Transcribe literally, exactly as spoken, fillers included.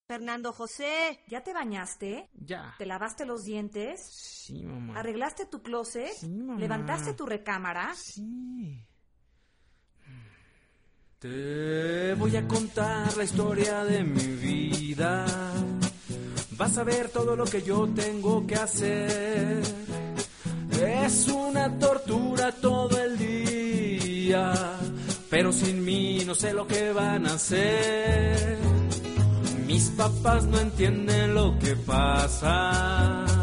Fernando José, ¿ya te bañaste? Ya. ¿Te lavaste los dientes? Sí, mamá. ¿Arreglaste tu closet? Sí, mamá. ¿Levantaste tu recámara? Sí. Te voy a contar la historia de mi vida. Vas a ver todo lo que yo tengo que hacer. Es una tortura todo el día, pero sin mí no sé lo que van a hacer. Mis papás no entienden lo que pasa.